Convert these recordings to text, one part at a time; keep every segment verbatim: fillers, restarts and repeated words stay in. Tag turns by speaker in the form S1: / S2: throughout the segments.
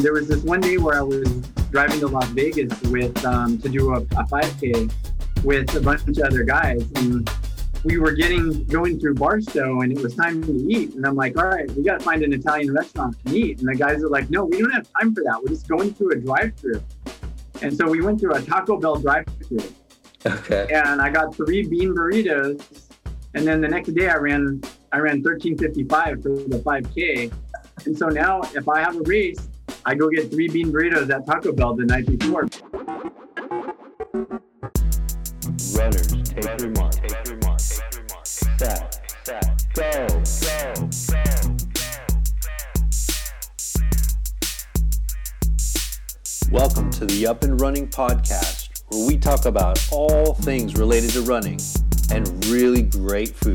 S1: There was this one day where I was driving to Las Vegas with um, to do a, a five K with a bunch of other guys, and we were getting going through Barstow, and it was time to eat. And I'm like, all right, we got to find an Italian restaurant to eat. And the guys are like, no, we don't have time for that. We're just going through a drive-through. And so we went through a Taco Bell drive-through.
S2: Okay.
S1: And I got three bean burritos, and then the next day I ran I ran thirteen fifty-five for the five K. And so now if I have a race, I go get three bean burritos at Taco Bell the night before.
S2: Runners, take your mark. Take your mark. Set, set, go, go, go. Welcome to the Up and Running podcast, where we talk about all things related to running and really great food.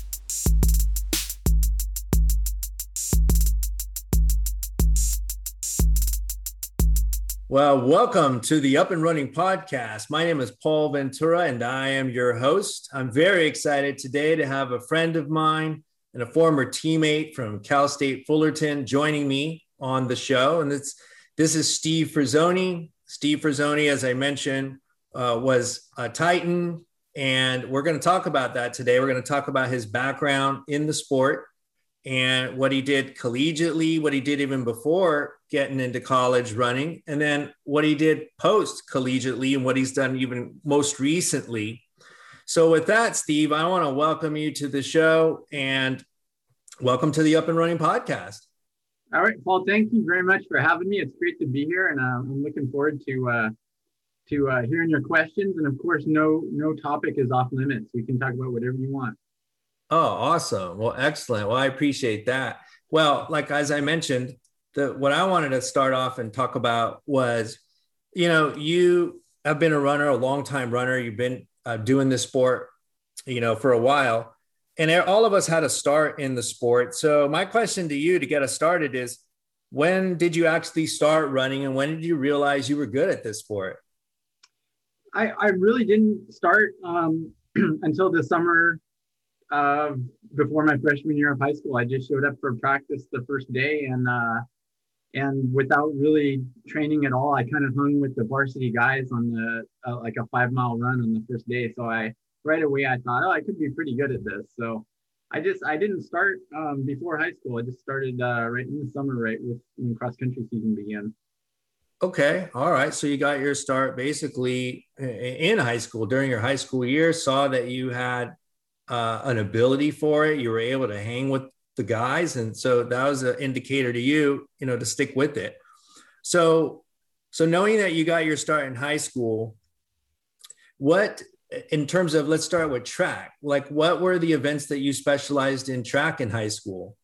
S2: Well, welcome to the Up and Running podcast. My name is Paul Ventura, and I am your host. I'm very excited today to have a friend of mine and a former teammate from Cal State Fullerton joining me on the show. And it's, this is Steve Frazzoni. Steve Frazzoni, as I mentioned, uh, was a Titan, and we're going to talk about that today. We're going to talk about his background in the sport and what he did collegiately, what he did even before getting into college running, and then what he did post collegiately and what he's done even most recently. So with that, Steve, I want to welcome you to the show and welcome to the Up and Running podcast.
S1: All right, Paul, thank you very much for having me. It's great to be here, and uh, I'm looking forward to uh, to uh, hearing your questions. And of course, no no topic is off limits. We can talk about whatever you want.
S2: Oh, awesome. Well, excellent. Well, I appreciate that. Well, like, as I mentioned, the, what I wanted to start off and talk about was, you know, you have been a runner, a long time runner. You've been uh, doing this sport, you know, for a while, and all of us had a start in the sport. So my question to you to get us started is, when did you actually start running, and when did you realize you were good at this sport?
S1: I, I really didn't start um, until the summer uh, before my freshman year of high school. I just showed up for practice the first day, and uh, and without really training at all, I kind of hung with the varsity guys on the uh, like a five mile run on the first day. So I right away I thought, oh, I could be pretty good at this. So I just I didn't start um, before high school. I just started uh, right in the summer, right with when cross country season began.
S2: Okay. All right. So you got your start basically in high school during your high school year, saw that you had uh, an ability for it. You were able to hang with the guys. And so that was an indicator to you, you know, to stick with it. So, so knowing that you got your start in high school, what, in terms of, let's start with track, like what were the events that you specialized in track in high school?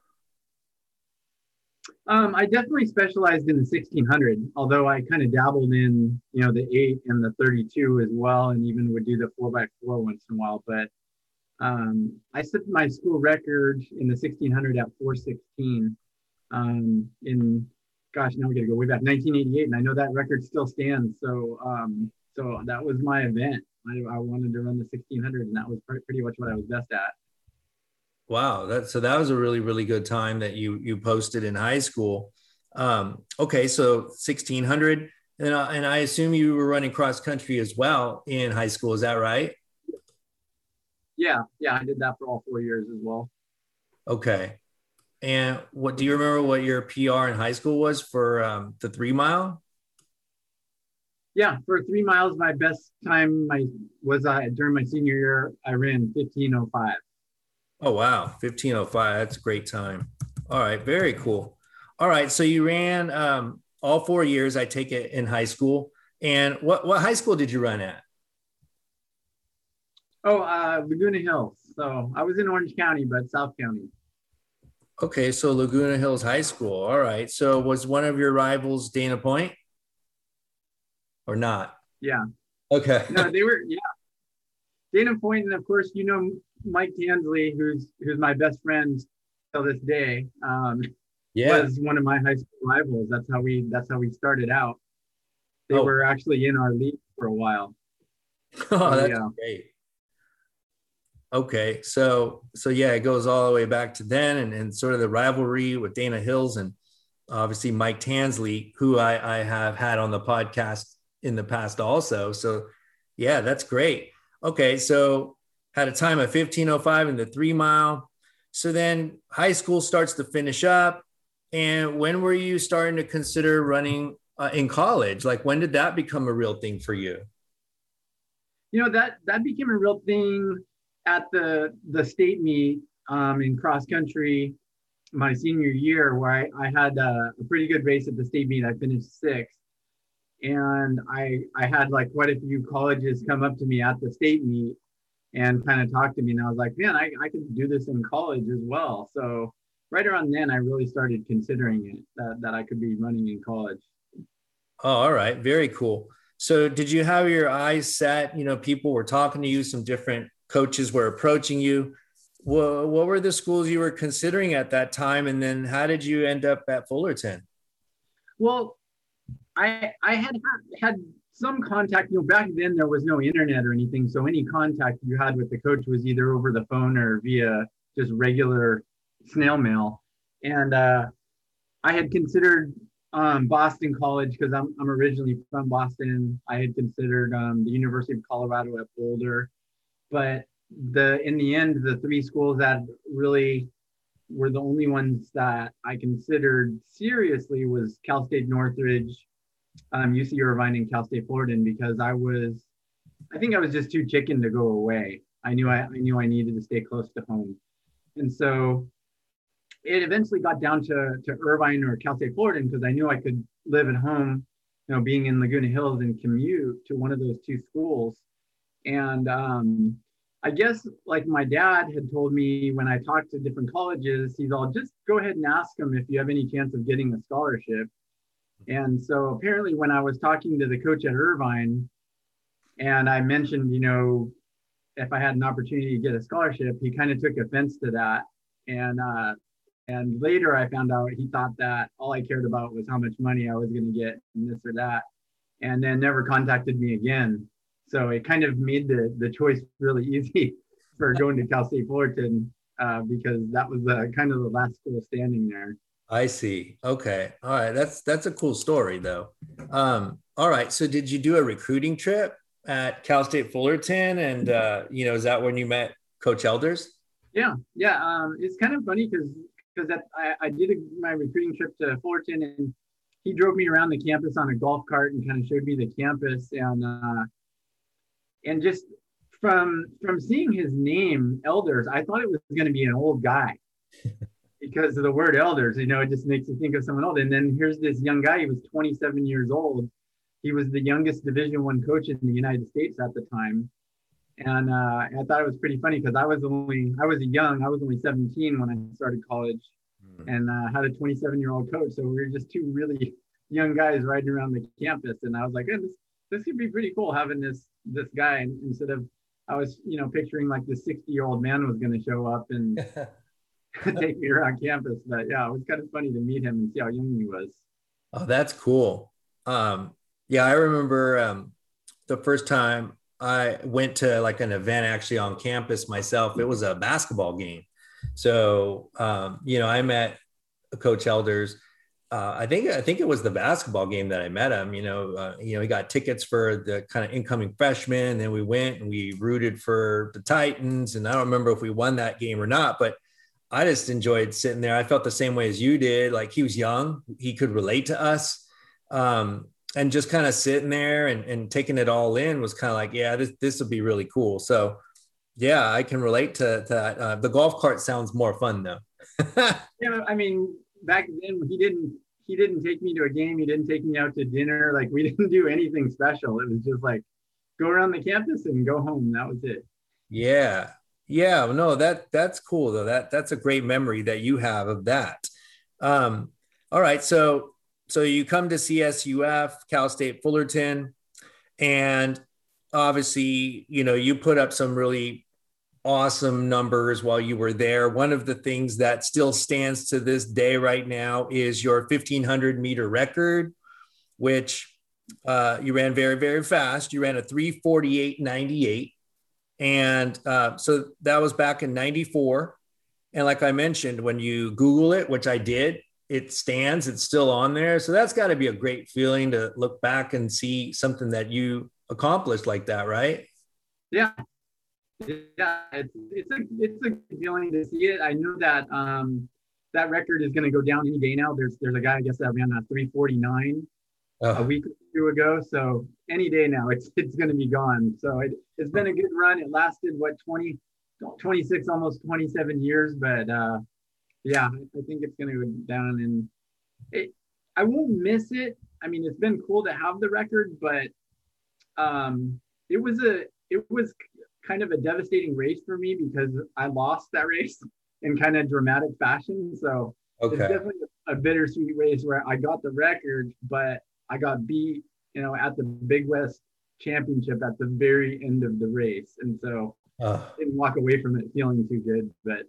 S1: Um, I definitely specialized in the sixteen hundred, although I kind of dabbled in, you know, the eight and the thirty-two as well, and even would do the four by four once in a while. But um, I set my school record in the sixteen hundred at four sixteen um, in, gosh, now we got to go way back, nineteen eighty-eight, and I know that record still stands. So, um, so that was my event. I, I wanted to run the sixteen hundred, and that was pretty much what I was best at.
S2: Wow. That, so that was a really, really good time that you, you posted in high school. Um, okay. So sixteen hundred, and, uh, and I assume you were running cross country as well in high school. Is that right?
S1: Yeah. Yeah. I did that for all four years as well.
S2: Okay. And what, do you remember what your P R in high school was for um, the three mile?
S1: Yeah. For three miles, my best time my was uh, during my senior year, I ran fifteen oh five.
S2: Oh, wow. fifteen oh five. That's a great time. All right. Very cool. All right. So you ran um, all four years, I take it, in high school. And what, what high school did you run at?
S1: Oh, uh, Laguna Hills. So I was in Orange County, but South County.
S2: Okay. So Laguna Hills High School. All right. So was one of your rivals Dana Point or not?
S1: Yeah.
S2: Okay.
S1: No, they were, yeah. Dana Point, and of course, you know, Mike Tansley, who's who's my best friend till this day, um, yeah. was one of my high school rivals. That's how we that's how we started out. They oh. were actually in our league for a while.
S2: Oh, so, that's yeah. great. Okay, so so yeah, it goes all the way back to then, and, and sort of the rivalry with Dana Hills, and obviously Mike Tansley, who I, I have had on the podcast in the past also. So yeah, that's great. Okay. So had a time of fifteen oh five in the three mile. So then high school starts to finish up. And when were you starting to consider running uh, in college? Like, when did that become a real thing for you?
S1: You know, that that became a real thing at the the state meet um, in cross country my senior year, where I, I had a, a pretty good race at the state meet. I finished sixth, and I I had like quite a few colleges come up to me at the state meet and kind of talk to me, and I was like, man, I, I could do this in college as well. So right around then, I really started considering it, that, that I could be running in college.
S2: Oh, all right. Very cool. So did you have your eyes set? You know, people were talking to you, some different coaches were approaching you. Well, what were the schools you were considering at that time? And then how did you end up at Fullerton?
S1: Well, I I had had some contact. You know, back then there was no internet or anything. So any contact you had with the coach was either over the phone or via just regular snail mail. And uh, I had considered um, Boston College because I'm, I'm originally from Boston. I had considered um, the University of Colorado at Boulder. But the in the end, the three schools that really were the only ones that I considered seriously was Cal State Northridge, um, U C Irvine, and Cal State Fullerton, because I was, I think I was just too chicken to go away. I knew I, I knew I needed to stay close to home. And so it eventually got down to, to Irvine or Cal State Fullerton because I knew I could live at home, you know, being in Laguna Hills, and commute to one of those two schools. And um, I guess like my dad had told me when I talked to different colleges, he's all, just go ahead and ask them if you have any chance of getting a scholarship. And so apparently when I was talking to the coach at Irvine and I mentioned, you know, if I had an opportunity to get a scholarship, he kind of took offense to that. And uh, and later I found out he thought that all I cared about was how much money I was going to get and this or that, and then never contacted me again. So it kind of made the, the choice really easy for going to Cal State Fullerton uh, because that was the kind of the last school standing there.
S2: I see. Okay. All right. That's, that's a cool story though. Um, all right. So did you do a recruiting trip at Cal State Fullerton? And, uh, you know, is that when you met Coach Elders?
S1: Yeah. Yeah. Um, it's kind of funny because, because I, I did a, my recruiting trip to Fullerton, and he drove me around the campus on a golf cart and kind of showed me the campus. And, uh, and just from, from seeing his name, Elders, I thought it was going to be an old guy. Because of the word elders, you know, it just makes you think of someone old. And then here's this young guy, he was twenty-seven years old. He was the youngest Division One coach in the United States at the time. And uh, I thought it was pretty funny because I was only, I was young, I was only seventeen when I started college mm. and uh, had a twenty-seven year old coach. So we were just two really young guys riding around the campus. And I was like, hey, this, this could be pretty cool having this, this guy instead of, I was, you know, picturing like the sixty year old man was going to show up and take me around campus. But yeah, it was kind of funny to meet him and see how young he was.
S2: Oh, that's cool. Um, yeah, I remember um, the first time I went to like an event actually on campus myself. It was a basketball game. So, um, you know, I met Coach Elders. Uh, I think I think it was the basketball game that I met him. You know, uh, you know, he got tickets for the kind of incoming freshmen, and then we went and we rooted for the Titans. And I don't remember if we won that game or not, but I just enjoyed sitting there. I felt the same way as you did. Like, he was young, he could relate to us, um, and just kind of sitting there and, and taking it all in was kind of like, yeah, this this would be really cool. So, yeah, I can relate to, to that. Uh, the golf cart sounds more fun though.
S1: Yeah, I mean, back then he didn't he didn't take me to a game. He didn't take me out to dinner. Like, we didn't do anything special. It was just like go around the campus and go home. That was it.
S2: Yeah. Yeah, no, that that's cool though. That that's a great memory that you have of that. Um, all right, so so you come to C S U F, Cal State Fullerton, and obviously, you know, you put up some really awesome numbers while you were there. One of the things that still stands to this day right now is your fifteen hundred meter record, which uh, you ran very, very fast. You ran a three forty-eight ninety-eight. And uh, so that was back in ninety-four. And like I mentioned, when you Google it, which I did, it stands, it's still on there. So that's got to be a great feeling to look back and see something that you accomplished like that, right?
S1: Yeah. Yeah, it's, it's a it's a good feeling to see it. I know that um, that record is going to go down any day now. There's there's a guy, I guess, that ran that three forty-nine
S2: Oh.
S1: a week or two ago. So any day now, it's it's going to be gone. So it, it's been a good run. It lasted what twenty, twenty-six, almost twenty-seven years. But uh, yeah, I think it's going to go down, and it, I won't miss it. I mean, it's been cool to have the record, but um, it was a it was. kind of a devastating race for me because I lost that race in kind of dramatic fashion. So okay. It's definitely a bittersweet race where I got the record, but I got beat, you know, at the Big West Championship at the very end of the race. And so uh. I didn't walk away from it feeling too good, but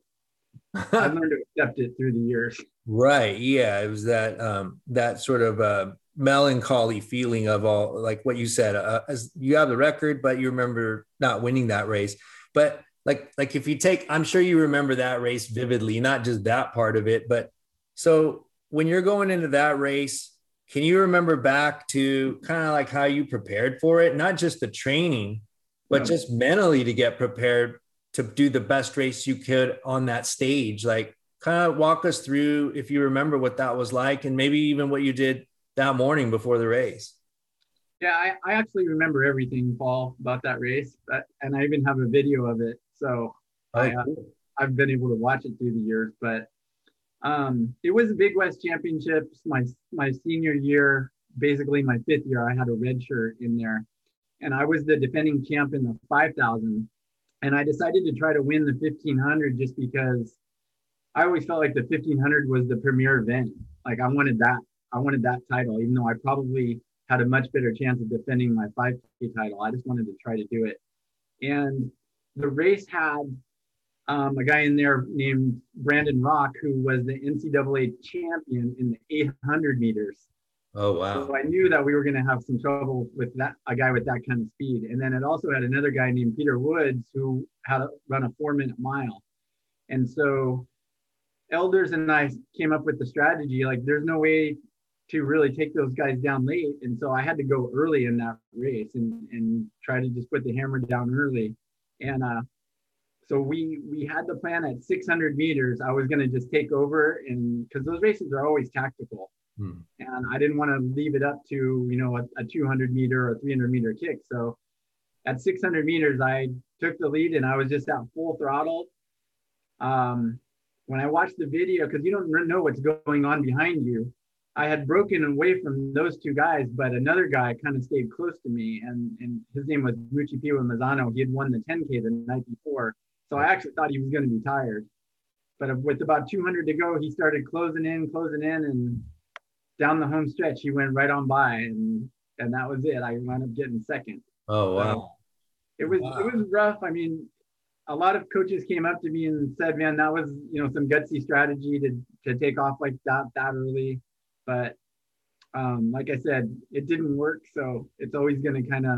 S1: I learned to accept it through the years.
S2: Right. Yeah. It was that, um, that sort of, uh, melancholy feeling of all, like what you said, uh, as you have the record, but you remember not winning that race. But like, like if you take, I'm sure you remember that race vividly, not just that part of it, but so when you're going into that race, can you remember back to kind of like how you prepared for it? Not just the training, but yeah. just mentally to get prepared to do the best race you could on that stage. Like kind of walk us through, if you remember what that was like, and maybe even what you did that morning before the race.
S1: Yeah, I, I actually remember everything, Paul, about that race, but, and I even have a video of it. So oh, I, uh, cool. I've been able to watch it through the years, but um, it was a Big West Championships. My, my senior year, basically my fifth year, I had a red shirt in there, and I was the defending champ in the five thousand. And I decided to try to win the fifteen hundred just because I always felt like the fifteen hundred was the premier event. Like I wanted that. I wanted that title, even though I probably had a much better chance of defending my five K title. I just wanted to try to do it. And the race had um, a guy in there named Brandon Rock, who was the N C double A champion in the eight hundred meters.
S2: Oh, wow.
S1: So I knew that we were going to have some trouble with that, a guy with that kind of speed. And then it also had another guy named Peter Woods, who had a, run a four minute mile. And so Elders and I came up with the strategy, like there's no way to really take those guys down late. And so I had to go early in that race and, and try to just put the hammer down early. And uh, so we we had the plan at six hundred meters. I was going to just take over, and because those races are always tactical. Hmm. And I didn't want to leave it up to, you know, a, a two hundred meter or three hundred meter kick. So at six hundred meters, I took the lead and I was just at full throttle. Um, when I watched the video, because you don't know what's going on behind you, I had broken away from those two guys, but another guy kind of stayed close to me, and, and his name was Muchipiwa Mazzano. He had won the ten K the night before, so I actually thought he was going to be tired. But with about two hundred to go, he started closing in, closing in, and down the home stretch, he went right on by, and and that was it. I wound up getting second.
S2: Oh, wow.
S1: So it was wow. It was rough. I mean, a lot of coaches came up to me and said, man, that was, you know, some gutsy strategy to to take off like that that early. But um, like I said, it didn't work. So it's always going to kind of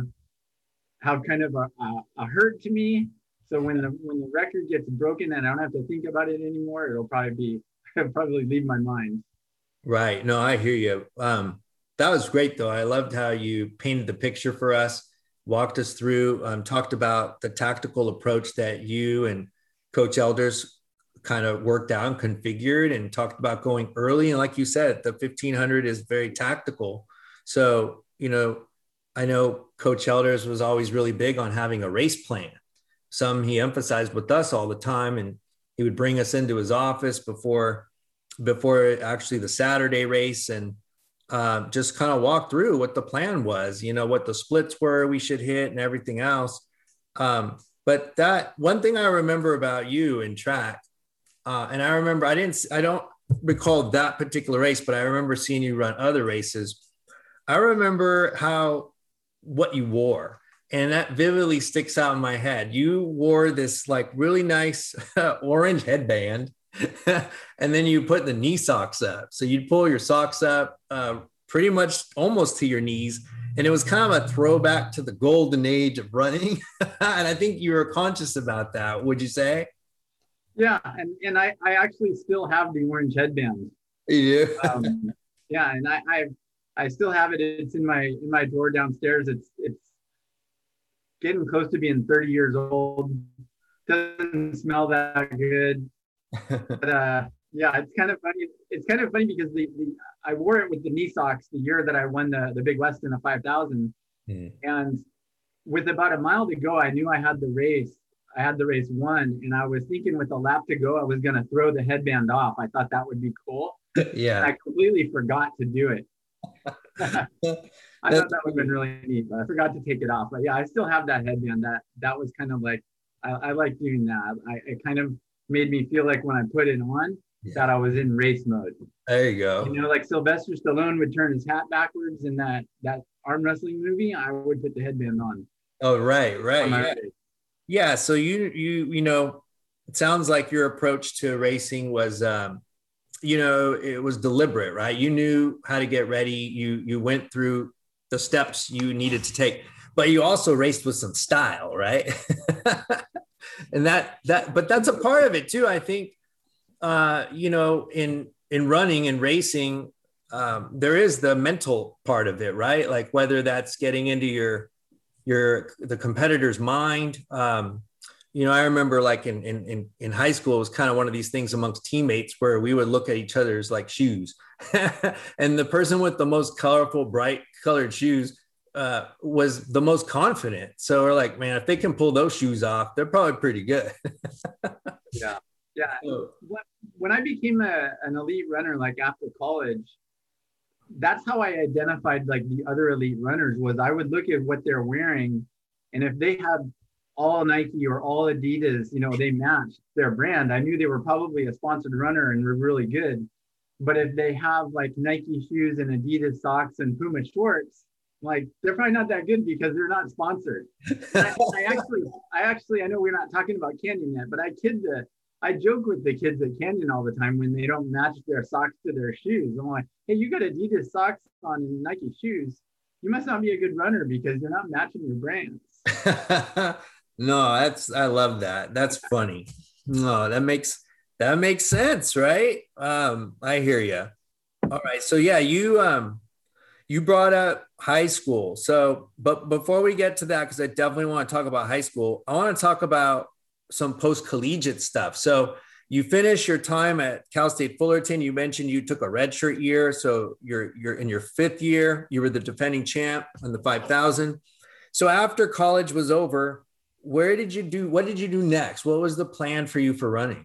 S1: have kind of a, a, a hurt to me. So when the when the record gets broken and I don't have to think about it anymore, it'll probably be it'll probably leave my mind.
S2: Right. No, I hear you. Um, that was great, though. I loved how you painted the picture for us, walked us through, um, talked about the tactical approach that you and Coach Elders kind of worked out and configured, and talked about going early. And like you said, the fifteen hundred is very tactical. So, you know, I know Coach Elders was always really big on having a race plan. Some he emphasized with us all the time, and he would bring us into his office before, before actually the Saturday race, and uh, just kind of walk through what the plan was, you know, what the splits were we should hit and everything else. Um, but that one thing I remember about you in track, Uh, and I remember, I didn't, I don't recall that particular race, but I remember seeing you run other races. I remember how, what you wore, and that vividly sticks out in my head. You wore this like really nice orange headband, and then you put the knee socks up. So you'd pull your socks up uh, pretty much almost to your knees. And it was kind of a throwback to the golden age of running. And I think you were conscious about that. Would you say?
S1: Yeah, and, and I, I actually still have the orange headband.
S2: You do?
S1: Um, yeah, and I, I I still have it. It's in my in my drawer downstairs. It's it's getting close to being thirty years old. Doesn't smell that good, but uh, yeah, it's kind of funny. It's kind of funny because the, the I wore it with the knee socks the year that I won the the Big West in the five thousand, mm. and with about a mile to go, I knew I had the race. I had the race won, and I was thinking with a lap to go, I was going to throw the headband off. I thought that would be cool.
S2: Yeah,
S1: I completely forgot to do it. I thought that would have been really neat, but I forgot to take it off. But yeah, I still have that headband. That that was kind of like I, I like doing that. I, it kind of made me feel like when I put it on, yeah, that I was in race mode.
S2: There you go.
S1: You know, like Sylvester Stallone would turn his hat backwards in that that arm wrestling movie. I would put the headband on.
S2: Oh, right, right. Yeah. yeah. So you you you know, it sounds like your approach to racing was um, you know, it was deliberate, right? You knew how to get ready. You you went through the steps you needed to take, but you also raced with some style, right? and that that but that's a part of it too. I think uh, you know, in in running and racing, um, there is the mental part of it, right? Like whether that's getting into your your the competitor's mind. Um, you know, I remember like in in in high school, it was kind of one of these things amongst teammates where we would look at each other's like shoes, and the person with the most colorful, bright colored shoes uh, was the most confident. So we're like, man, if they can pull those shoes off, they're probably pretty good.
S1: yeah, yeah. When I became a, an elite runner, like after college, that's how I identified like the other elite runners. Was I would look at what they're wearing, and if they had all Nike or all Adidas, you know, they matched their brand, I knew they were probably a sponsored runner and were really good. But if they have like Nike shoes and Adidas socks and Puma shorts, like they're probably not that good because they're not sponsored. I, I actually, I actually, I know we're not talking about Canyon yet, but I kid the, I joke with the kids at Canyon all the time when they don't match their socks to their shoes. I'm like, hey, you got Adidas socks on and Nike shoes. You must not be a good runner because you're not matching your brands.
S2: No, that's, I love that. That's funny. No, that makes, that makes sense. Right. Um, I hear you. All right. So yeah, you, um, you brought up high school. So, but before we get to that, because I definitely want to talk about high school, I want to talk about some post-collegiate stuff. So you finished your time at Cal State Fullerton. You mentioned you took a redshirt year. So you're, you're in your fifth year, you were the defending champ on the five thousand. So after college was over, where did you do, what did you do next? What was the plan for you for running?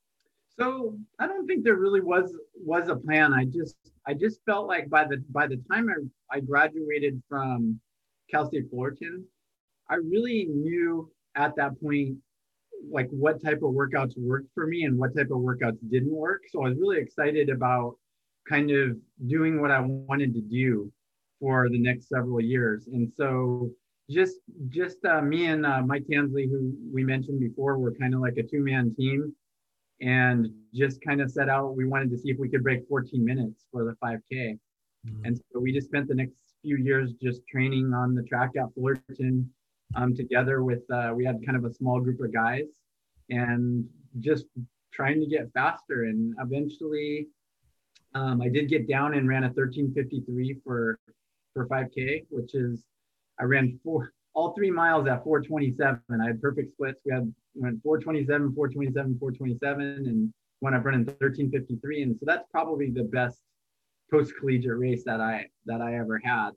S1: So I don't think there really was, was a plan. I just, I just felt like by the, by the time I, I graduated from Cal State Fullerton, I really knew at that point, like what type of workouts worked for me and what type of workouts didn't work. So I was really excited about kind of doing what I wanted to do for the next several years. And so just just uh, me and uh, Mike Tansley, who we mentioned before, were kind of like a two-man team and just kind of set out. We wanted to see if we could break fourteen minutes for the five K. Mm-hmm. And so we just spent the next few years just training on the track at Fullerton um, together with, uh, we had kind of a small group of guys and just trying to get faster. And eventually um, I did get down and ran a thirteen fifty-three for, for five K, which is, I ran four, all three miles at four twenty-seven. I had perfect splits. We had went four twenty-seven, four twenty-seven, four twenty-seven, and went up running thirteen fifty-three. And so that's probably the best post-collegiate race that I that I ever had.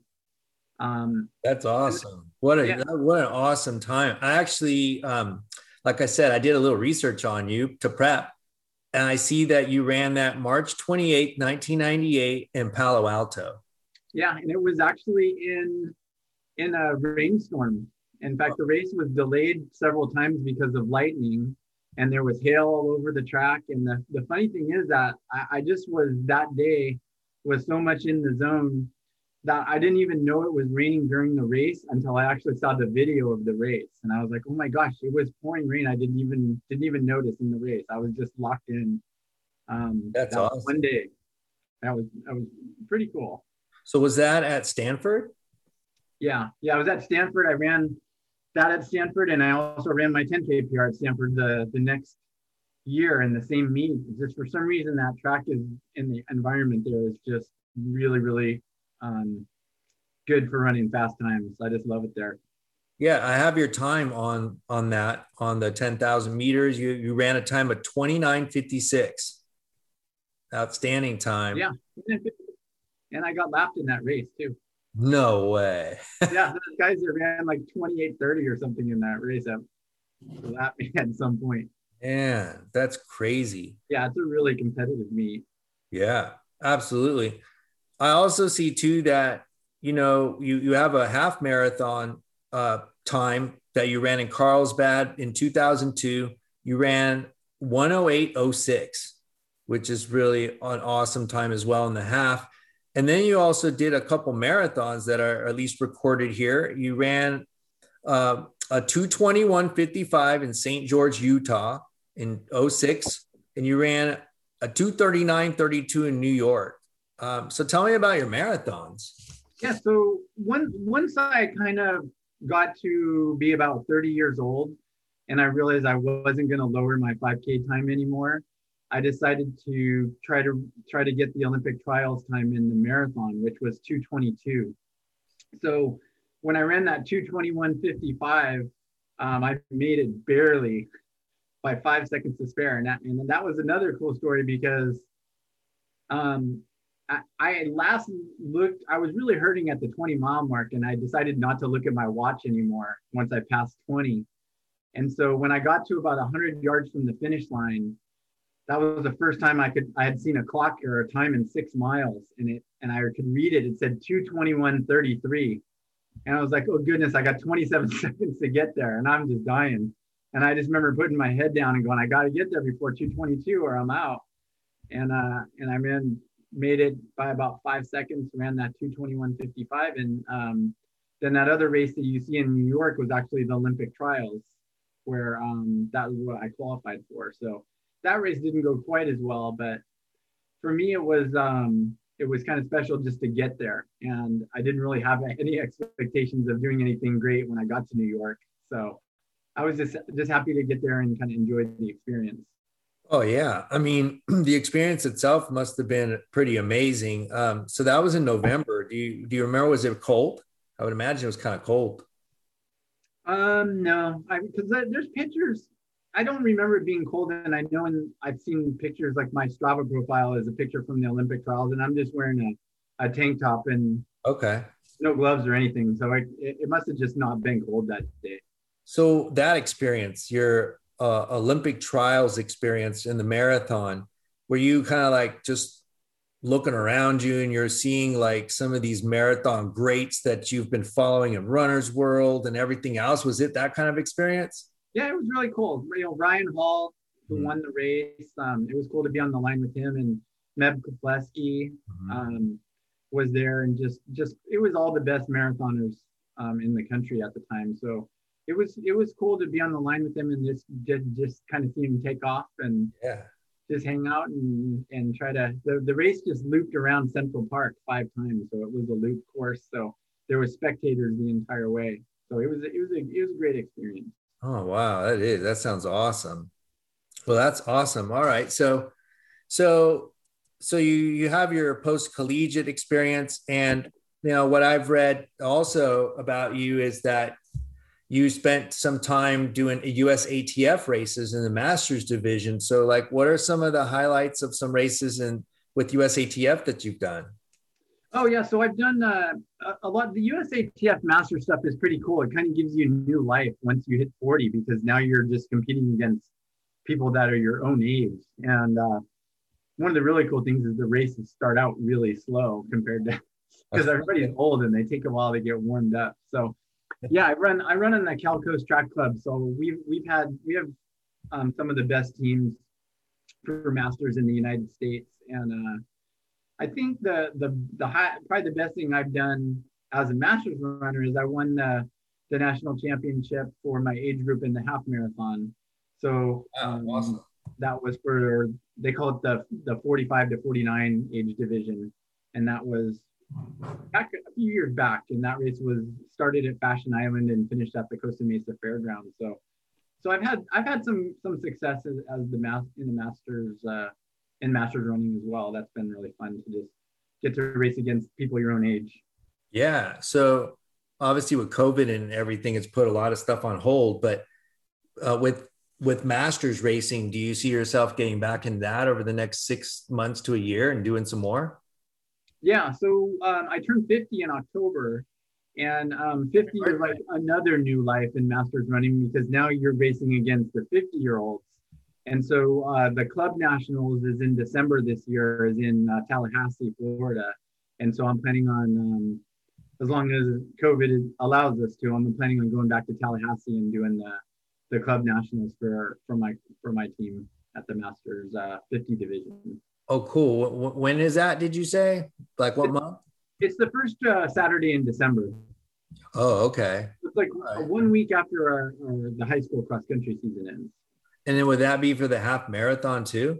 S1: Um,
S2: that's awesome. What a yeah. what an awesome time. I actually, um, like I said, I did a little research on you to prep, and I see that you ran that March twenty-eighth, nineteen ninety-eight in Palo Alto.
S1: Yeah, and it was actually in in a rainstorm. In fact, the race was delayed several times because of lightning, and there was hail all over the track. And the, the funny thing is that I, I just was that day was so much in the zone that I didn't even know it was raining during the race until I actually saw the video of the race. And I was like, oh my gosh, it was pouring rain. I didn't even didn't even notice in the race. I was just locked in. Um,
S2: That's
S1: that
S2: awesome.
S1: One day. That was that was pretty cool.
S2: So was that at Stanford?
S1: Yeah, yeah, I was at Stanford. I ran that at Stanford, and I also ran my ten K P R at Stanford the, the next year in the same meet. Just for some reason, that track is in the environment there is just really, really um, good for running fast times. I just love it there.
S2: Yeah, I have your time on on that on the ten thousand meters. You you ran a time of twenty-nine fifty-six. Outstanding time.
S1: Yeah, and I got lapped in that race too.
S2: No way.
S1: Yeah, those guys that ran like twenty-eight thirty or something in that race have lapped me at some point.
S2: Yeah, that's crazy.
S1: Yeah, it's a really competitive meet.
S2: Yeah, absolutely. I also see too that you know you you have a half marathon uh, time that you ran in Carlsbad in two thousand two. You ran one oh eight oh six, which is really an awesome time as well in the half. And then you also did a couple marathons that are at least recorded here. You ran uh, a two twenty-one fifty-five in Saint George, Utah in oh six, and you ran a two thirty-nine thirty-two in New York. Um, so tell me about your marathons.
S1: Yeah, so one, once I kind of got to be about thirty years old and I realized I wasn't going to lower my five K time anymore, I decided to try to try to get the Olympic trials time in the marathon, which was two twenty-two. So when I ran that two twenty-one fifty-five, um, I made it barely by five seconds to spare. And that, and that was another cool story because um, I, I last looked, I was really hurting at the twenty mile mark, and I decided not to look at my watch anymore once I passed twenty. And so when I got to about one hundred yards from the finish line, that was the first time I could, I had seen a clock or a time in six miles and it, and I could read it. It said two twenty-one thirty-three. And I was like, oh goodness, I got twenty-seven seconds to get there and I'm just dying. And I just remember putting my head down and going, I got to get there before two twenty-two or I'm out. And, uh, and I ran, made it by about five seconds, ran that two twenty-one fifty-five. And um, then that other race that you see in New York was actually the Olympic trials where um, that was what I qualified for. So that race didn't go quite as well, but for me, it was um, it was kind of special just to get there. And I didn't really have any expectations of doing anything great when I got to New York. So I was just, just happy to get there and kind of enjoy the experience.
S2: Oh yeah. I mean, the experience itself must have been pretty amazing. Um, so that was in November. Do you, do you remember, was it cold? I would imagine it was kind of cold.
S1: Um, no, I, because there's pictures. I don't remember it being cold, and I know, and I've seen pictures, like my Strava profile is a picture from the Olympic trials, and I'm just wearing a, a tank top and
S2: okay,
S1: no gloves or anything. So I, it, it must have just not been cold that day.
S2: So that experience, your uh, Olympic trials experience in the marathon, were you kind of like just looking around you and you're seeing like some of these marathon greats that you've been following in Runner's World and everything else? Was it that kind of experience?
S1: Yeah, it was really cool. You know, Ryan Hall, who mm-hmm. won the race, um, it was cool to be on the line with him, and Meb Keflezighi mm-hmm. um, was there, and just, just it was all the best marathoners um, in the country at the time. So it was it was cool to be on the line with him and just just, just kind of see him take off and
S2: yeah,
S1: just hang out and and try to. The, the race just looped around Central Park five times, so it was a loop course. So there was spectators the entire way. So it was it was a it was a great experience.
S2: Oh, wow. That is, that sounds awesome. Well, that's awesome. All right. So, so, so you, you have your post-collegiate experience, and, you know, what I've read also about you is that you spent some time doing U S A T F races in the Masters division. So like, what are some of the highlights of some races in with U S A T F that you've done?
S1: Oh yeah, so I've done uh, a lot. The U S A T F Master stuff is pretty cool. It kind of gives you new life once you hit forty, because now you're just competing against people that are your own age. And uh, one of the really cool things is the races start out really slow compared to, because everybody's old and they take a while to get warmed up. So yeah, I run I run in the Cal Coast Track Club. So we've we've had we have um, some of the best teams for Masters in the United States, and uh, I think the the the high, probably the best thing I've done as a Masters runner is I won the the national championship for my age group in the half marathon. So um, awesome. That was for, they call it the the forty-five to forty-nine age division, and that was back a few years back. And that race was started at Fashion Island and finished at the Costa Mesa Fairgrounds. So so I've had I've had some some success as, as the mass in the masters uh, in masters running as well. That's been really fun to just get to race against people your own age.
S2: Yeah. So obviously with COVID and everything, it's put a lot of stuff on hold. But uh, with with masters racing, do you see yourself getting back in that over the next six months to a year and doing some more?
S1: Yeah. So um, I turned fifty in October, and um, fifty is like another new life in masters running because now you're racing against the fifty year olds. And so uh, the Club Nationals is in December this year, is in uh, Tallahassee, Florida. And so I'm planning on, um, as long as COVID allows us to, I'm planning on going back to Tallahassee and doing the, the Club Nationals for for my for my team at the Masters uh, fifty division.
S2: Oh, cool. When is that, did you say? Like what
S1: it's,
S2: month?
S1: It's the first uh, Saturday in December.
S2: Oh, okay.
S1: It's like right. one week after our, our, the high school cross country season ends.
S2: And then would that be for the half marathon too?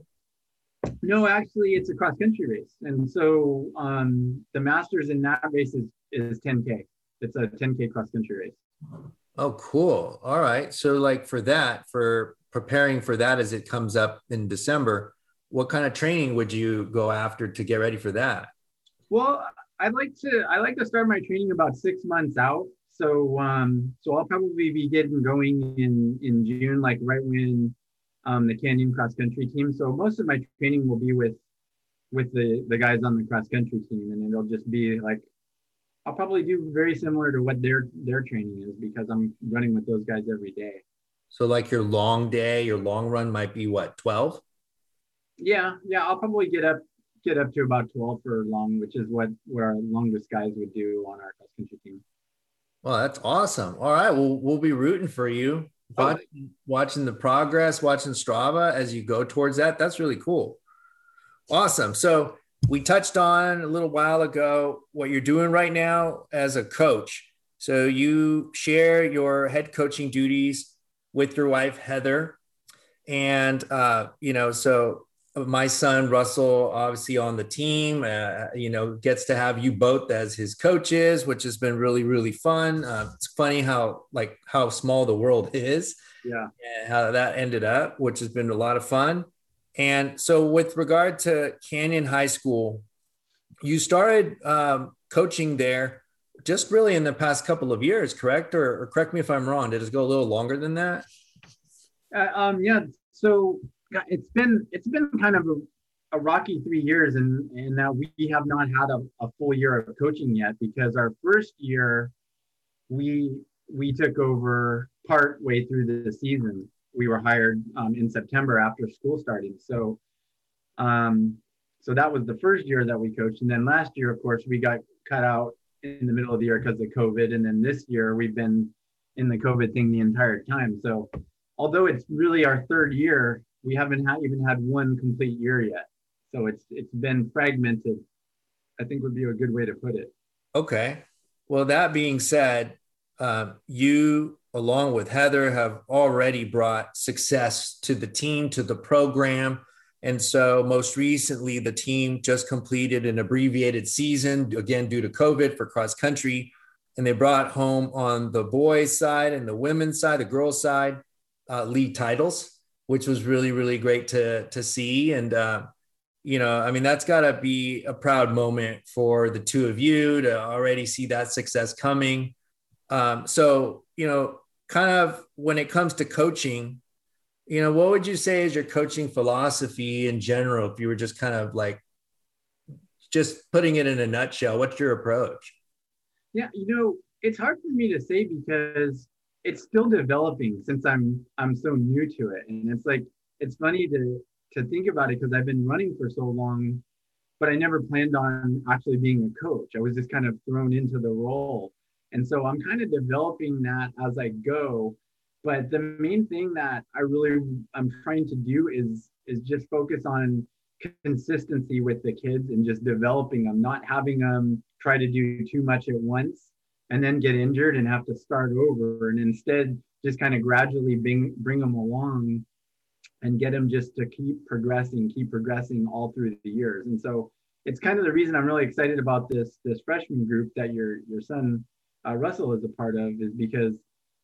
S1: No, actually, it's a cross country race. And so um, the Masters in that race is, is ten K. It's a ten K cross country race.
S2: Oh, cool. All right. So like for that, for preparing for that as it comes up in December, what kind of training would you go after to get ready for that?
S1: Well, I'd like to, I like to start my training about six months out. So, um, so I'll probably be getting going in, in June, like right when um, the Canyon cross country team. So most of my training will be with, with the, the guys on the cross country team. And it'll just be like, I'll probably do very similar to what their, their training is because I'm running with those guys every day.
S2: So like your long day, your long run might be what, twelve?
S1: Yeah. Yeah. I'll probably get up, get up to about twelve for long, which is what, what our longest guys would do on our cross country team.
S2: Well, that's awesome. All right. Well, we'll be rooting for you, watch, oh. watching the progress, watching Strava as you go towards that. That's really cool. Awesome. So we touched on a little while ago what you're doing right now as a coach. So you share your head coaching duties with your wife, Heather. And, uh, you know, so my son, Russell, obviously on the team, uh, you know, gets to have you both as his coaches, which has been really, really fun. Uh, it's funny how, like, how small the world is.
S1: Yeah.
S2: And how that ended up, which has been a lot of fun. And so with regard to Canyon High School, you started um, coaching there just really in the past couple of years, correct? Or, or correct me if I'm wrong. Did it go a little longer than that?
S1: Uh, um, yeah. So it's been it's been kind of a, a rocky three years, and and now we have not had a, a full year of coaching yet because our first year we we took over part way through the season. We were hired um, in September after school started. So, um, so that was the first year that we coached. And then last year, of course, we got cut out in the middle of the year because of COVID. And then this year we've been in the COVID thing the entire time. So although it's really our third year, we haven't ha- even had one complete year yet. So it's it's been fragmented, I think would be a good way to put it.
S2: Okay. Well, that being said, uh, you, along with Heather, have already brought success to the team, to the program. And so most recently, the team just completed an abbreviated season, again, due to COVID for cross country. And they brought home on the boys' side and the women's side, the girls' side, uh, league titles, which was really, really great to, to see. And, uh, you know, I mean, that's got to be a proud moment for the two of you to already see that success coming. Um, so, you know, kind of when it comes to coaching, you know, what would you say is your coaching philosophy in general? If you were just kind of like, just putting it in a nutshell, what's your approach?
S1: Yeah, you know, it's hard for me to say because it's still developing since I'm I'm so new to it. And it's like, it's funny to to think about it because I've been running for so long, but I never planned on actually being a coach. I was just kind of thrown into the role. And so I'm kind of developing that as I go. But the main thing that I really I'm trying to do is is just focus on consistency with the kids and just developing them, not having them try to do too much at once and then get injured and have to start over. And instead, just kind of gradually bring bring them along and get them just to keep progressing, keep progressing all through the years. And so it's kind of the reason I'm really excited about this this freshman group that your your son uh, Russell is a part of, is because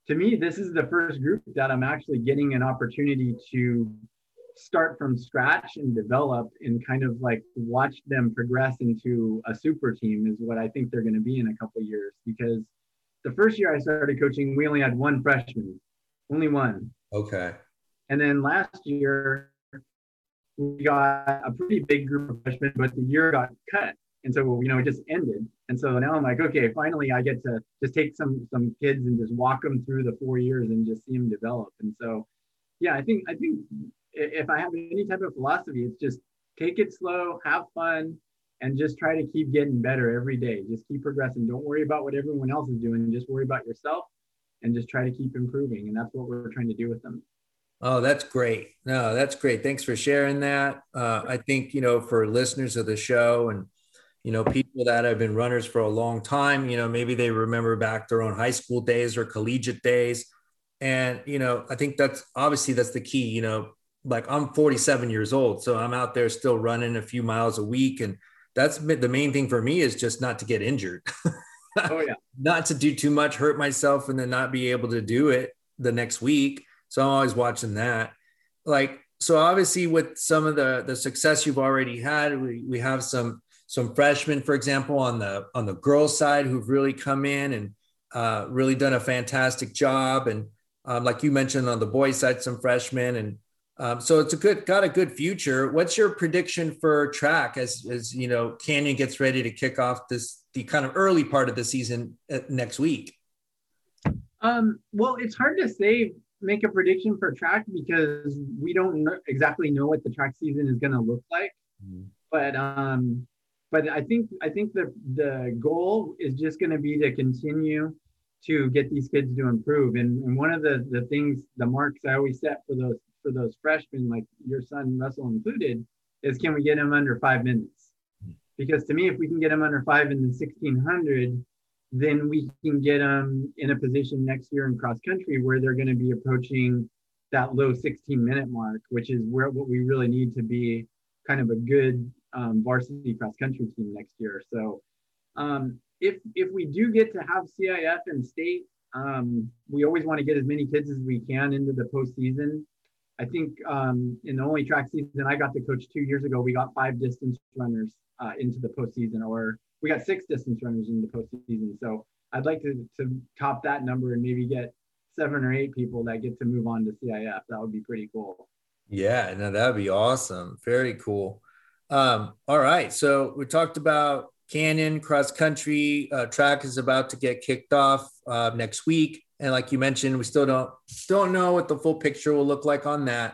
S1: to me, this is the first group that I'm actually getting an opportunity to start from scratch and develop and kind of like watch them progress into a super team is what I think they're going to be in a couple of years. Because the first year I started coaching, we only had one freshman, only one.
S2: Okay.
S1: And then last year we got a pretty big group of freshmen, but the year got cut. And so, you know, it just ended. And so now I'm like, okay, finally I get to just take some some kids and just walk them through the four years and just see them develop. And so, yeah, I think I think if I have any type of philosophy, it's just take it slow, have fun, and just try to keep getting better every day. Just keep progressing. Don't worry about what everyone else is doing. Just worry about yourself and just try to keep improving. And that's what we're trying to do with them.
S2: Oh, that's great. No, that's great. Thanks for sharing that. Uh, I think, you know, for listeners of the show and, you know, people that have been runners for a long time, you know, maybe they remember back their own high school days or collegiate days. And, you know, I think that's obviously that's the key, you know, like I'm forty-seven years old, so I'm out there still running a few miles a week. And that's the main thing for me is just not to get injured.
S1: Oh, yeah.
S2: Not to do too much, hurt myself, and then not be able to do it the next week. So I'm always watching that. Like, so obviously with some of the, the success you've already had, we, we have some, some freshmen, for example, on the, on the girls side who've really come in and uh, really done a fantastic job. And um, like you mentioned on the boys side, some freshmen. And um, so it's a good, got a good future. What's your prediction for track as, as, you know, Canyon gets ready to kick off this, the kind of early part of the season next week?
S1: Um, well, it's hard to say, make a prediction for track because we don't know, exactly know what the track season is going to look like. Mm-hmm. But um, but I think I think the the goal is just going to be to continue to get these kids to improve. And, and one of the the things, the marks I always set for those for those freshmen, like your son Russell included, is can we get them under five minutes? Because to me, if we can get them under five in the sixteen hundred, then we can get them in a position next year in cross country where they're going to be approaching that low sixteen minute mark, which is where what we really need to be kind of a good um, varsity cross country team next year. So um, if if we do get to have C I F and state, um, we always want to get as many kids as we can into the postseason. I think um, in the only track season I got to coach two years ago, we got five distance runners uh, into the postseason, or we got six distance runners in the postseason. So I'd like to, to top that number and maybe get seven or eight people that get to move on to C I F. That would be pretty cool.
S2: Yeah, no, that'd be awesome. Very cool. Um, all right. So we talked about Canyon cross country. Uh, track is about to get kicked off uh, next week. And like you mentioned, we still don't, don't know what the full picture will look like on that.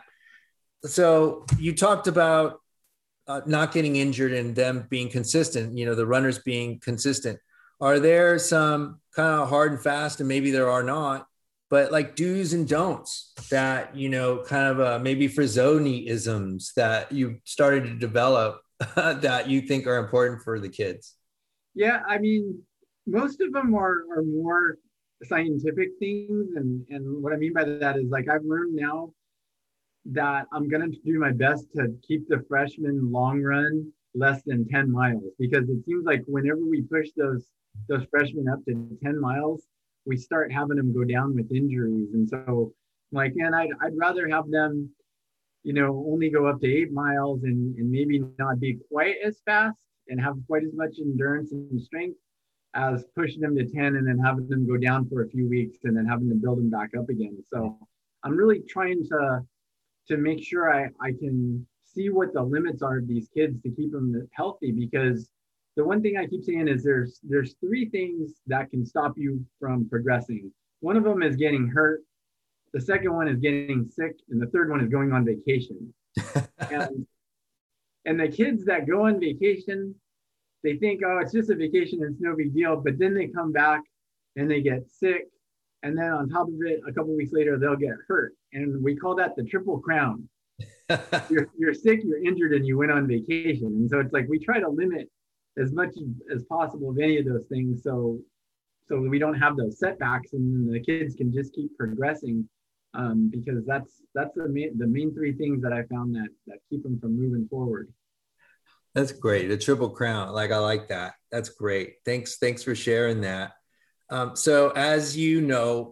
S2: So you talked about Uh, not getting injured and them being consistent, you know, the runners being consistent. Are there some kind of hard and fast, and maybe there are not, but like do's and don'ts that, you know, kind of uh, maybe Frazzoni-isms that you started to develop that you think are important for the kids?
S1: Yeah, I mean, most of them are, are more scientific things. And, and what I mean by that is like I've learned now that I'm going to do my best to keep the freshman long run less than ten miles, because it seems like whenever we push those those freshmen up to ten miles, we start having them go down with injuries. And so like, man, I'd, I'd rather have them, you know, only go up to eight miles and, and maybe not be quite as fast and have quite as much endurance and strength as pushing them to ten and then having them go down for a few weeks and then having to build them back up again. So I'm really trying to to make sure I, I can see what the limits are of these kids to keep them healthy. Because the one thing I keep saying is there's there's three things that can stop you from progressing. One of them is getting hurt. The second one is getting sick. And the third one is going on vacation. and, and the kids that go on vacation, they think, oh, it's just a vacation, it's no big deal. But then they come back and they get sick. And then on top of it, a couple of weeks later, they'll get hurt. And we call that the triple crown. you're, you're sick, you're injured, and you went on vacation. And so it's like we try to limit as much as possible of any of those things so so we don't have those setbacks and the kids can just keep progressing, um, because that's that's the main, the main three things that I found that, that keep them from moving forward.
S2: That's great. The triple crown. Like, I like that. That's great. Thanks. Thanks for sharing that. Um, so as you know,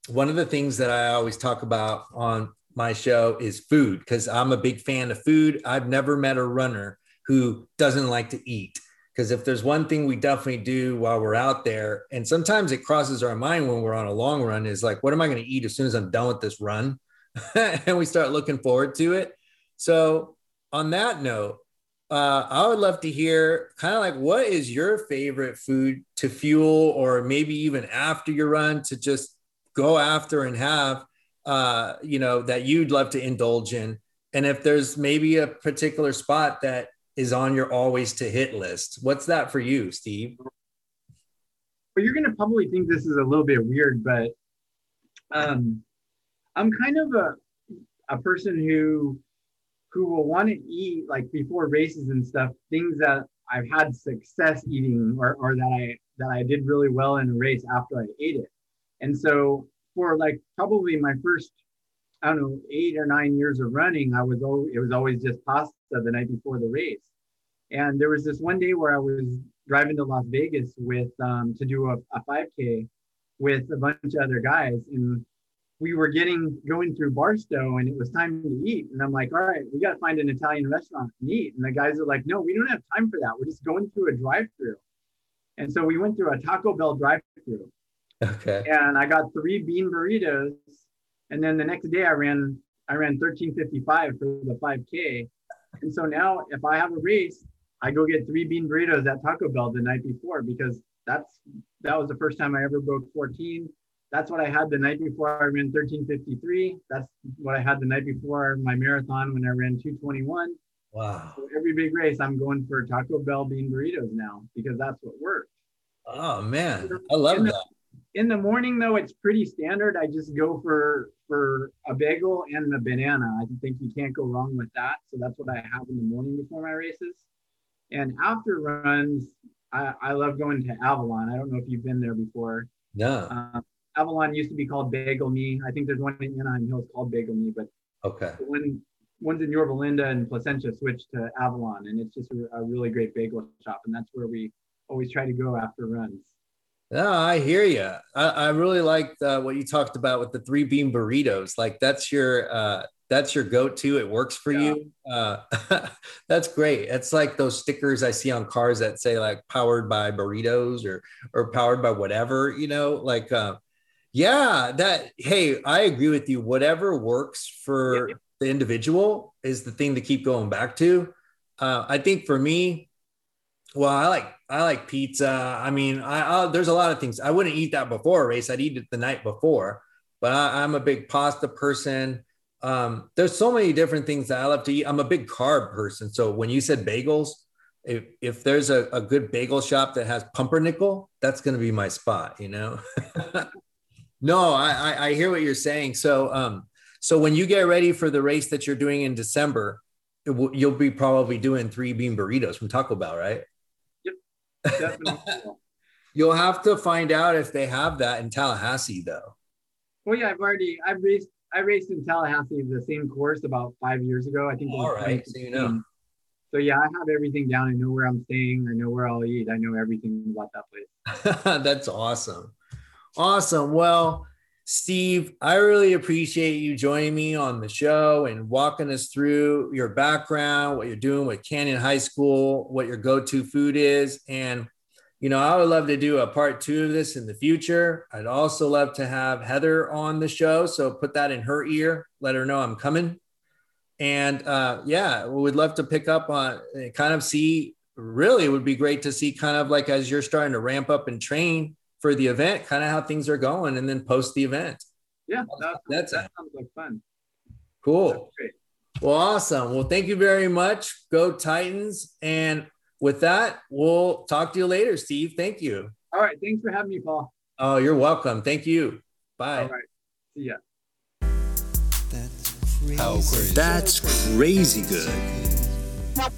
S2: one of the things that I always talk about on my show is food, because I'm a big fan of food. I've never met a runner who doesn't like to eat. Because if there's one thing we definitely do while we're out there, and sometimes it crosses our mind when we're on a long run, is like, what am I going to eat as soon as I'm done with this run? And we start looking forward to it. So on that note, uh, I would love to hear kind of like, what is your favorite food to fuel, or maybe even after your run to just go after and have, uh, you know, that you'd love to indulge in? And if there's maybe a particular spot that is on your always to hit list, what's that for you, Steve?
S1: Well, you're going to probably think this is a little bit weird, but um, I'm kind of a, a person who who will want to eat, like before races and stuff, things that I've had success eating, or, or that I that I did really well in a race after I ate it. And so for like probably my first, I don't know, eight or nine years of running, I was always, it was always just pasta the night before the race. And there was this one day where I was driving to Las Vegas with um, to do a, a five K with a bunch of other guys, and we were getting going through Barstow, and it was time to eat. And I'm like, all right, we got to find an Italian restaurant and eat. And the guys are like, no, we don't have time for that. We're just going through a drive-through. And so we went through a Taco Bell drive-through.
S2: Okay.
S1: And I got three bean burritos. And then the next day I ran I ran thirteen fifty-five for the five K. And so now if I have a race, I go get three bean burritos at Taco Bell the night before, because that's that was the first time I ever broke fourteen. That's what I had the night before I ran thirteen fifty-three. That's what I had the night before my marathon when I ran two twenty-one.
S2: Wow.
S1: So every big race, I'm going for Taco Bell bean burritos now, because that's what works.
S2: Oh man, I love
S1: in the,
S2: that.
S1: In the morning though, it's pretty standard. I just go for for a bagel and a banana. I think you can't go wrong with that. So that's what I have in the morning before my races. And after runs, I, I love going to Avalon. I don't know if you've been there before.
S2: No.
S1: Uh, Avalon used to be called Bagel Me. I think there's one in Anaheim Hills called Bagel Me, but
S2: okay.
S1: When one's in Yorba Linda and Placentia switched to Avalon, and it's just a, a really great bagel shop, and that's where we always try to go after runs.
S2: No, I hear you. I, I really liked uh, what you talked about with the three bean burritos. Like that's your uh, that's your go-to. It works for yeah. you. Uh, that's great. It's like those stickers I see on cars that say like powered by burritos or or powered by whatever. You know, like uh, yeah. That hey, I agree with you. Whatever works for yeah. the individual is the thing to keep going back to. Uh, I think for me, well, I like I like pizza. I mean, I I'll, there's a lot of things. I wouldn't eat that before a race. I'd eat it the night before. But I, I'm a big pasta person. Um, there's so many different things that I love to eat. I'm a big carb person. So when you said bagels, if if there's a, a good bagel shop that has pumpernickel, that's going to be my spot. You know. No, I, I I hear what you're saying. So um so when you get ready for the race that you're doing in December, it w- you'll be probably doing three bean burritos from Taco Bell, right?
S1: Definitely.
S2: You'll have to find out if they have that in Tallahassee, though.
S1: Well, yeah, I've already I've raced I raced in Tallahassee the same course about five years ago. I think.
S2: All right, so you know.
S1: So yeah, I have everything down. I know where I'm staying. I know where I'll eat. I know everything about that place.
S2: That's awesome. Awesome. Well, Steve, I really appreciate you joining me on the show and walking us through your background, what you're doing with Canyon High School, what your go-to food is. And, you know, I would love to do a part two of this in the future. I'd also love to have Heather on the show. So put that in her ear, let her know I'm coming. And uh, yeah, we would love to pick up on kind of see, really it would be great to see kind of like as you're starting to ramp up and train for the event, kind of how things are going, and then post the event.
S1: Yeah, that, that's, that sounds like fun.
S2: Cool. Well, awesome. Well, thank you very much. Go Titans. And with that, we'll talk to you later, Steve. Thank you.
S1: All right. Thanks for having me, Paul.
S2: Oh, you're welcome. Thank you. Bye.
S1: All right. See ya.
S3: That's crazy. How crazy. That's crazy good.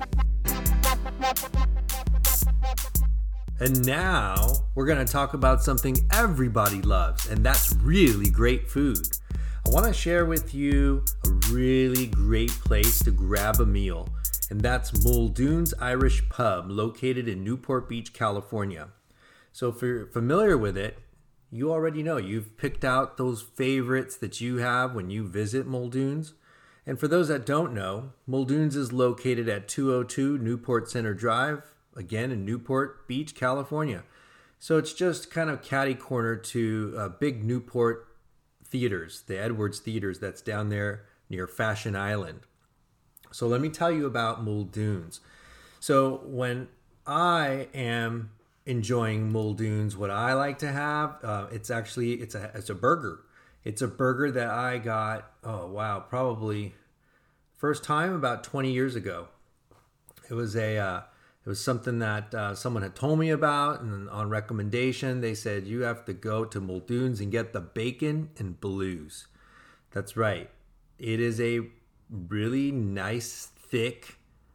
S2: And now we're going to talk about something everybody loves, and that's really great food. I want to share with you a really great place to grab a meal, and that's Muldoon's Irish Pub, located in Newport Beach, California. So if you're familiar with it, you already know. You've picked out those favorites that you have when you visit Muldoon's. And for those that don't know, Muldoon's is located at two oh two Newport Center Drive, again in Newport Beach, California. So it's just kind of catty corner to uh, big Newport Theaters, the Edwards Theaters that's down there near Fashion Island. So let me tell you about Muldoon's. So when I am enjoying Muldoon's, what I like to have, uh, it's actually, it's a, it's a burger. It's a burger that I got, oh wow, probably first time about twenty years ago. It was a, uh, it was something that uh, someone had told me about, and on recommendation, they said, you have to go to Muldoon's and get the bacon and blues. That's right. It is a really nice, thick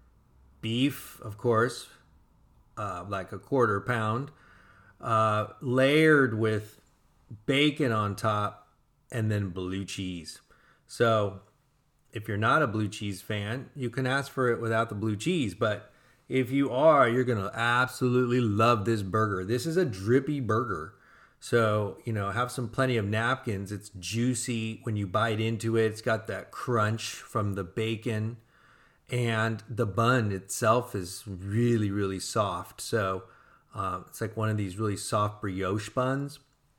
S2: beef, of course, uh, like a quarter pound, uh, layered with bacon on top, and then blue cheese. So if you're not a blue cheese fan, you can ask for it without the blue cheese. But if you are, you're going to absolutely love this burger. This is a drippy burger. So, you know, have some plenty of napkins. It's juicy when you bite into it. It's got that crunch from the bacon. And the bun itself is really, really soft. So um, it's like one of these really soft brioche buns.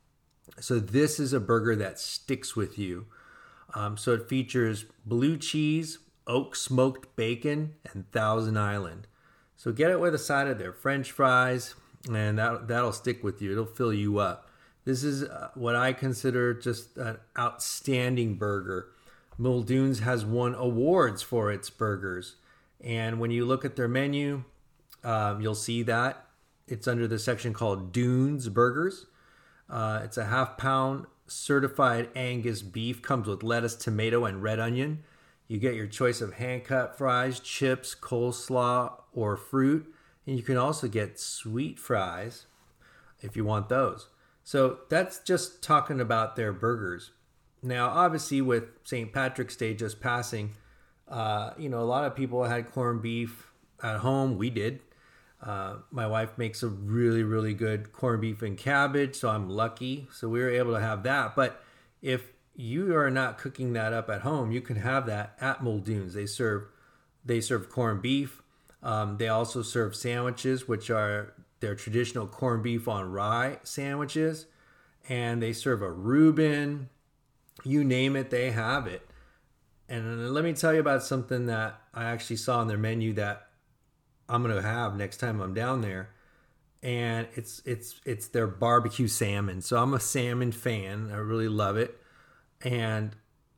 S2: So this is a burger that sticks with you. Um, so it features blue cheese, oak smoked bacon, and Thousand Island. So get it with a side of their French fries, and that, that'll stick with you. It'll fill you up. This is uh, what I consider just an outstanding burger. Muldoon's has won awards for its burgers. And when you look at their menu, uh, you'll see that it's under the section called Dunes Burgers. Uh, it's a half pound certified Angus beef, comes with lettuce, tomato, and red onion. You get your choice of hand cut fries, chips, coleslaw, or fruit. And you can also get sweet fries if you want those. So that's just talking about their burgers. Now, obviously, with Saint Patrick's Day just passing, uh, you know, a lot of people had corned beef at home. We did. Uh, my wife makes a really, really good corned beef and cabbage, so I'm lucky. So we were able to have that. But if you are not cooking that up at home, you can have that at Muldoon's. They serve, they serve corned beef. Um, they also serve sandwiches, which are their traditional corned beef on rye sandwiches. And they serve a Reuben. You name it, they have it. And let me tell you about something that I actually saw on their menu that I'm going to have next time I'm down there. And it's it's it's their barbecue salmon. So I'm a salmon fan. I really love it. And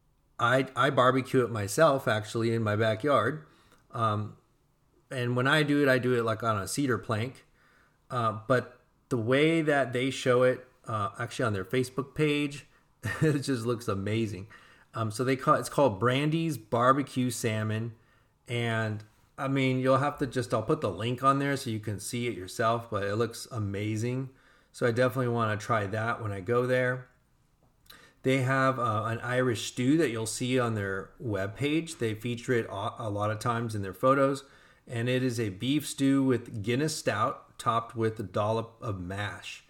S2: I I barbecue it myself, actually, in my backyard. Um, and when I do it, I do it like on a cedar plank. Uh, but the way that they show it, uh, actually on their Facebook page, it just looks amazing. Um, so they call it's called Brandy's Barbecue Salmon. And I mean, you'll have to just, I'll put the link on there so you can see it yourself, but it looks amazing. So I definitely want to try that when I go there. They have uh, an Irish stew that you'll see on their webpage. They feature it a lot of times in their photos. And it is a beef stew with Guinness Stout topped with a dollop of mash.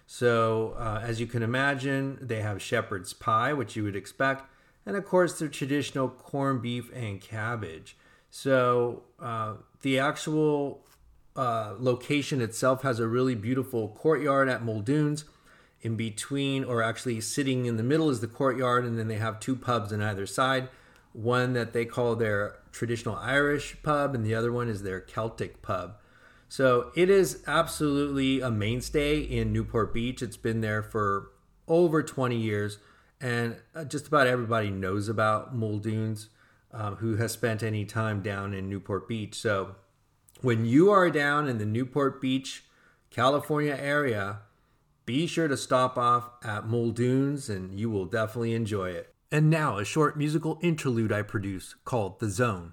S2: So uh, as you can imagine, they have shepherd's pie, which you would expect. And of course, their traditional corned beef and cabbage. So uh, the actual uh, location itself has a really beautiful courtyard at Muldoon's. In between, or actually sitting in the middle, is the courtyard, and then they have two pubs on either side. One that they call their traditional Irish pub, and the other one is their Celtic pub. So it is absolutely a mainstay in Newport Beach. It's been there for over twenty years, and just about everybody knows about Muldoon's um, who has spent any time down in Newport Beach. So when you are down in the Newport Beach, California area, be sure to stop off at Muldoon's and you will definitely enjoy it. And now a short musical interlude I produce called The Zone.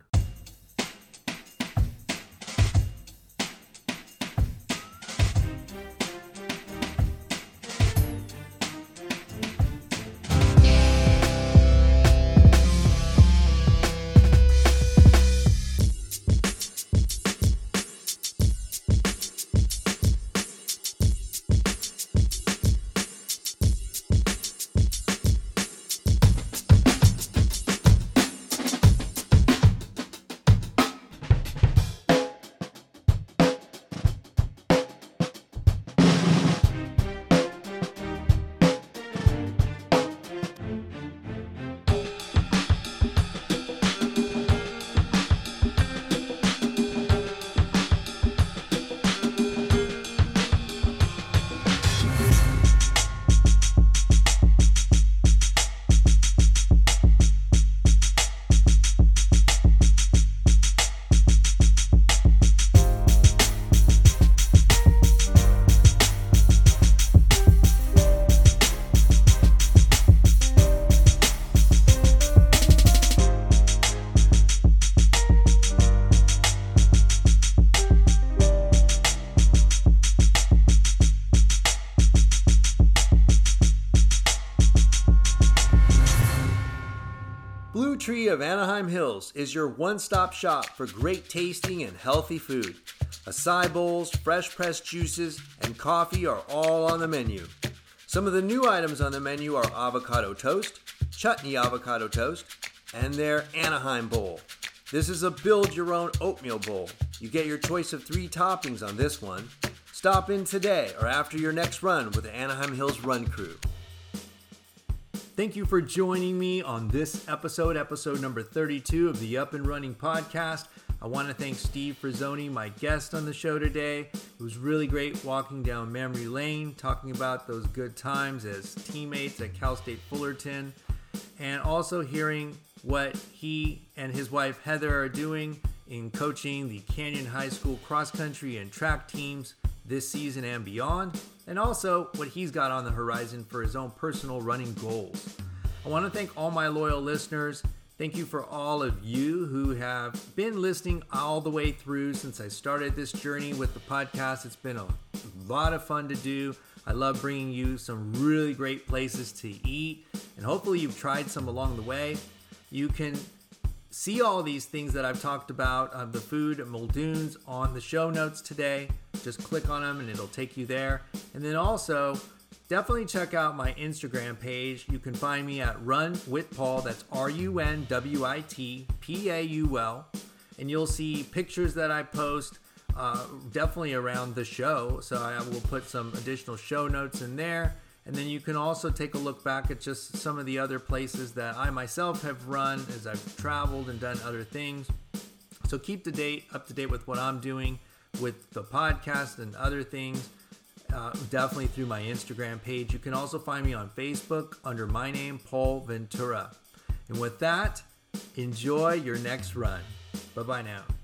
S2: Tree of Anaheim Hills is your one-stop shop for great tasting and healthy food. Acai bowls, fresh pressed juices, and coffee are all on the menu. Some of the new items on the menu are avocado toast, chutney avocado toast, and their Anaheim bowl. This is a build-your-own oatmeal bowl. You get your choice of three toppings on this one. Stop in today or after your next run with the Anaheim Hills Run Crew. Thank you for joining me on this episode, episode number thirty-two of the Up and Running podcast. I want to thank Steve Frizzoni, my guest on the show today. It was really great walking down memory lane, talking about those good times as teammates at Cal State Fullerton, and also hearing what he and his wife Heather are doing in coaching the Canyon High School cross country and track teams this season and beyond, and also what he's got on the horizon for his own personal running goals. I want to thank all my loyal listeners. Thank you for all of you who have been listening all the way through since I started this journey with the podcast. It's been a lot of fun to do. I love bringing you some really great places to eat, and hopefully you've tried some along the way. You can see all these things that I've talked about, uh, the food at Muldoon's, on the show notes today. Just click on them and it'll take you there. And then also, definitely check out my Instagram page. You can find me at Run With Paul. That's R U N W I T P A U L. And you'll see pictures that I post uh, definitely around the show. So I will put some additional show notes in there. And then you can also take a look back at just some of the other places that I myself have run as I've traveled and done other things. So keep the date up to date with what I'm doing with the podcast and other things. Uh, definitely through my Instagram page. You can also find me on Facebook under my name, Paul Ventura. And with that, enjoy your next run. Bye-bye now.